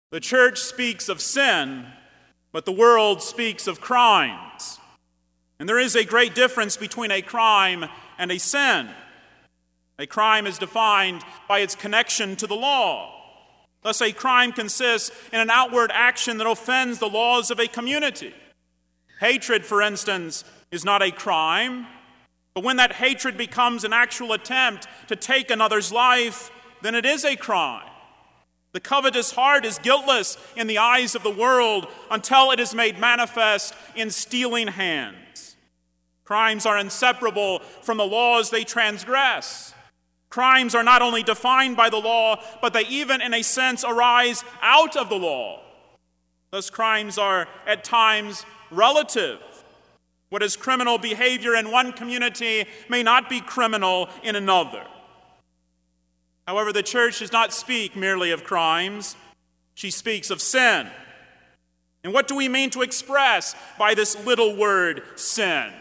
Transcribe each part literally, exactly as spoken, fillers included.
The church speaks of sin, but the world speaks of crimes. And there is a great difference between a crime and a sin. A crime is defined by its connection to the law. Thus, a crime consists in an outward action that offends the laws of a community. Hatred, for instance, is not a crime, but when that hatred becomes an actual attempt to take another's life, then it is a crime. The covetous heart is guiltless in the eyes of the world until it is made manifest in stealing hands. Crimes are inseparable from the laws they transgress. Crimes are not only defined by the law, but they even, in a sense, arise out of the law. Thus, crimes are at times relative. What is criminal behavior in one community may not be criminal in another. However, the church does not speak merely of crimes. She speaks of sin. And what do we mean to express by this little word, sin?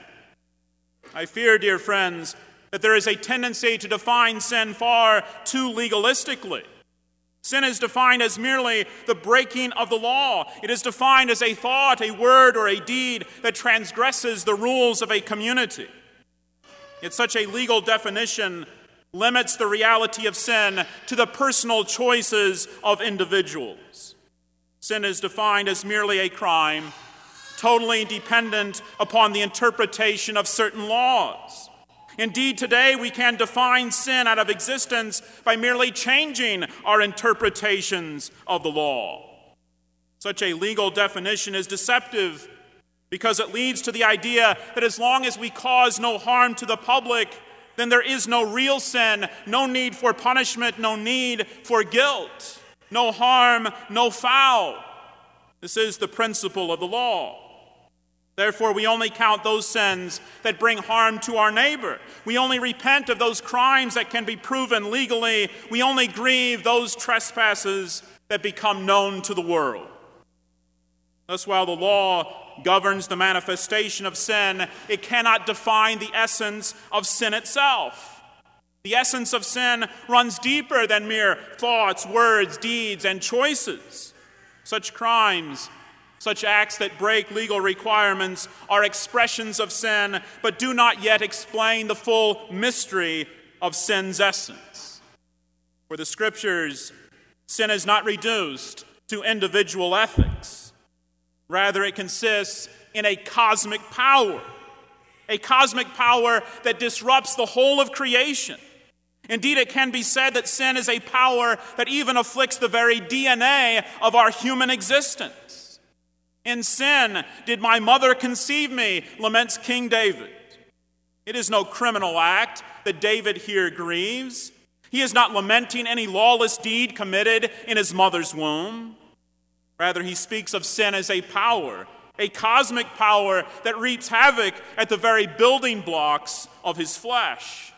I fear, dear friends, that there is a tendency to define sin far too legalistically. Sin is defined as merely the breaking of the law. It is defined as a thought, a word, or a deed that transgresses the rules of a community. Yet such a legal definition limits the reality of sin to the personal choices of individuals. Sin is defined as merely a crime, totally dependent upon the interpretation of certain laws. Indeed, today we can define sin out of existence by merely changing our interpretations of the law. Such a legal definition is deceptive because it leads to the idea that as long as we cause no harm to the public, then there is no real sin, no need for punishment, no need for guilt, no harm, no foul. This is the principle of the law. Therefore, we only count those sins that bring harm to our neighbor. We only repent of those crimes that can be proven legally. We only grieve those trespasses that become known to the world. Thus, while the law governs the manifestation of sin, it cannot define the essence of sin itself. The essence of sin runs deeper than mere thoughts, words, deeds, and choices. Such crimes, such acts that break legal requirements are expressions of sin, but do not yet explain the full mystery of sin's essence. For the Scriptures, sin is not reduced to individual ethics. Rather, it consists in a cosmic power, a cosmic power that disrupts the whole of creation. Indeed, it can be said that sin is a power that even afflicts the very D N A of our human existence. In sin did my mother conceive me, laments King David. It is no criminal act that David here grieves. He is not lamenting any lawless deed committed in his mother's womb. Rather, he speaks of sin as a power, a cosmic power that wreaks havoc at the very building blocks of his flesh.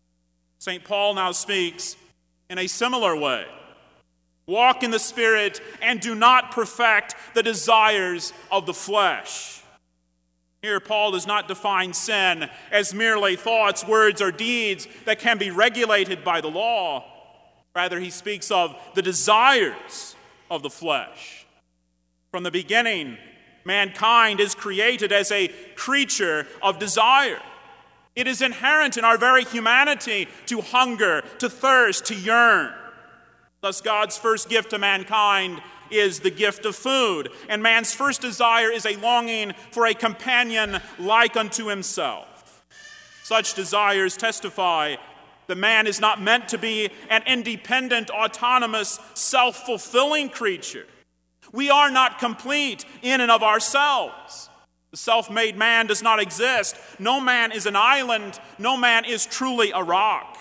Saint Paul now speaks in a similar way. Walk in the Spirit and do not perfect the desires of the flesh. Here, Paul does not define sin as merely thoughts, words, or deeds that can be regulated by the law. Rather, he speaks of the desires of the flesh. From the beginning, mankind is created as a creature of desire. It is inherent in our very humanity to hunger, to thirst, to yearn. Thus, God's first gift to mankind is the gift of food, and man's first desire is a longing for a companion like unto himself. Such desires testify that man is not meant to be an independent, autonomous, self-fulfilling creature. We are not complete in and of ourselves. The self-made man does not exist. No man is an island. No man is truly a rock.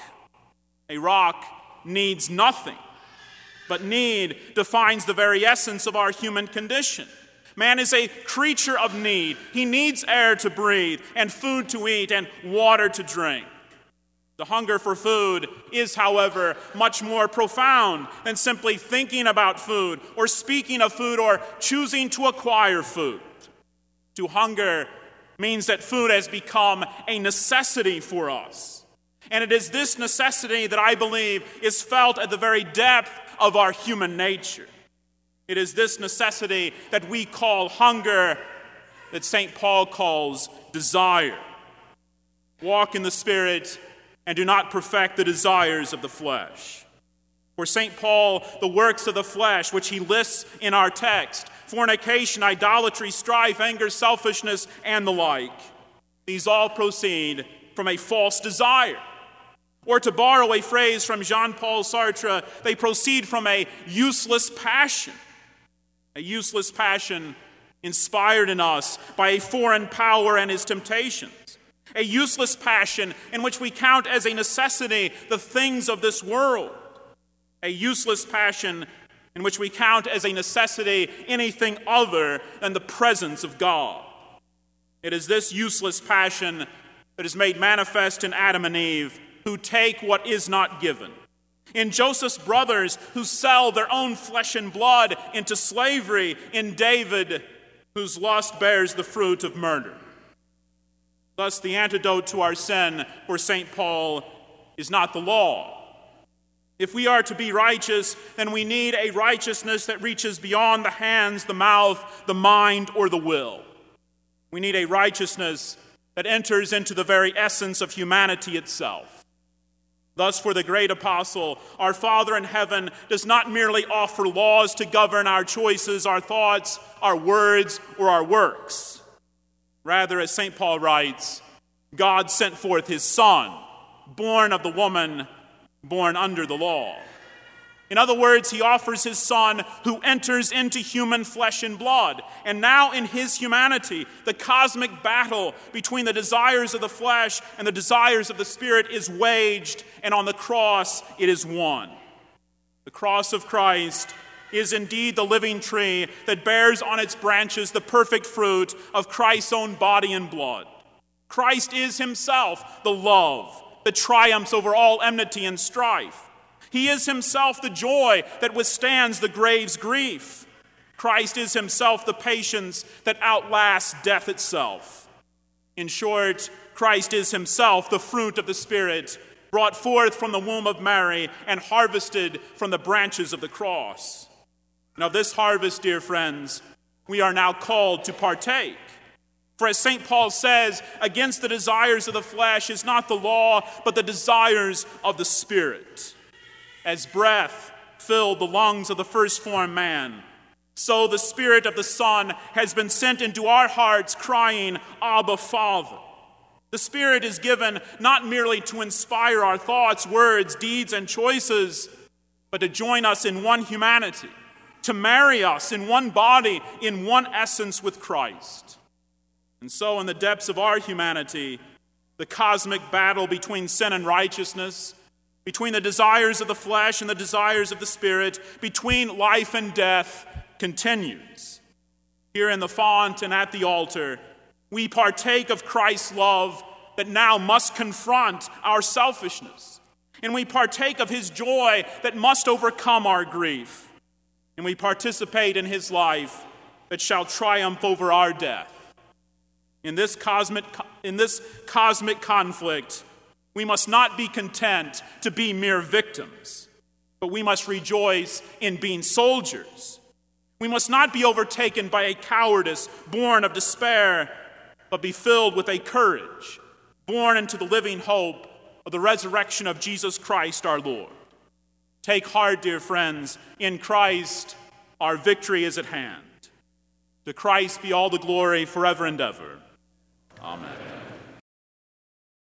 A rock needs nothing, but need defines the very essence of our human condition. Man is a creature of need. He needs air to breathe, and food to eat, and water to drink. The hunger for food is, however, much more profound than simply thinking about food or speaking of food or choosing to acquire food. To hunger means that food has become a necessity for us. And it is this necessity that I believe is felt at the very depth of our human nature. It is this necessity that we call hunger that Saint Paul calls desire. Walk in the Spirit and do not perfect the desires of the flesh. For Saint Paul, the works of the flesh, which he lists in our text, fornication, idolatry, strife, anger, selfishness, and the like, these all proceed from a false desire. Or to borrow a phrase from Jean-Paul Sartre, they proceed from a useless passion. A useless passion inspired in us by a foreign power and his temptations. A useless passion in which we count as a necessity the things of this world. A useless passion in which we count as a necessity anything other than the presence of God. It is this useless passion that is made manifest in Adam and Eve, who take what is not given. In Joseph's brothers, who sell their own flesh and blood into slavery. In David, whose lust bears the fruit of murder. Thus, the antidote to our sin for Saint Paul is not the law. If we are to be righteous, then we need a righteousness that reaches beyond the hands, the mouth, the mind, or the will. We need a righteousness that enters into the very essence of humanity itself. Thus, for the great apostle, our Father in heaven does not merely offer laws to govern our choices, our thoughts, our words, or our works. Rather, as Saint Paul writes, God sent forth his Son, born of the woman, born under the law. In other words, he offers his Son who enters into human flesh and blood. And now in his humanity, the cosmic battle between the desires of the flesh and the desires of the Spirit is waged, and on the cross it is won. The cross of Christ is indeed the living tree that bears on its branches the perfect fruit of Christ's own body and blood. Christ is himself the love that triumphs over all enmity and strife. He is himself the joy that withstands the grave's grief. Christ is himself the patience that outlasts death itself. In short, Christ is himself the fruit of the Spirit, brought forth from the womb of Mary and harvested from the branches of the cross. Now, this harvest, dear friends, we are now called to partake. For as Saint Paul says, against the desires of the flesh is not the law, but the desires of the Spirit. As breath filled the lungs of the first-formed man, so the Spirit of the Son has been sent into our hearts, crying, Abba, Father. The Spirit is given not merely to inspire our thoughts, words, deeds, and choices, but to join us in one humanity, to marry us in one body, in one essence with Christ. And so in the depths of our humanity, the cosmic battle between sin and righteousness, between the desires of the flesh and the desires of the Spirit, between life and death, continues. Here in the font and at the altar, we partake of Christ's love that now must confront our selfishness. And we partake of his joy that must overcome our grief. And we participate in his life that shall triumph over our death. In this cosmic, in this cosmic conflict, we must not be content to be mere victims, but we must rejoice in being soldiers. We must not be overtaken by a cowardice born of despair, but be filled with a courage born into the living hope of the resurrection of Jesus Christ our Lord. Take heart, dear friends, in Christ our victory is at hand. To Christ be all the glory forever and ever. Amen.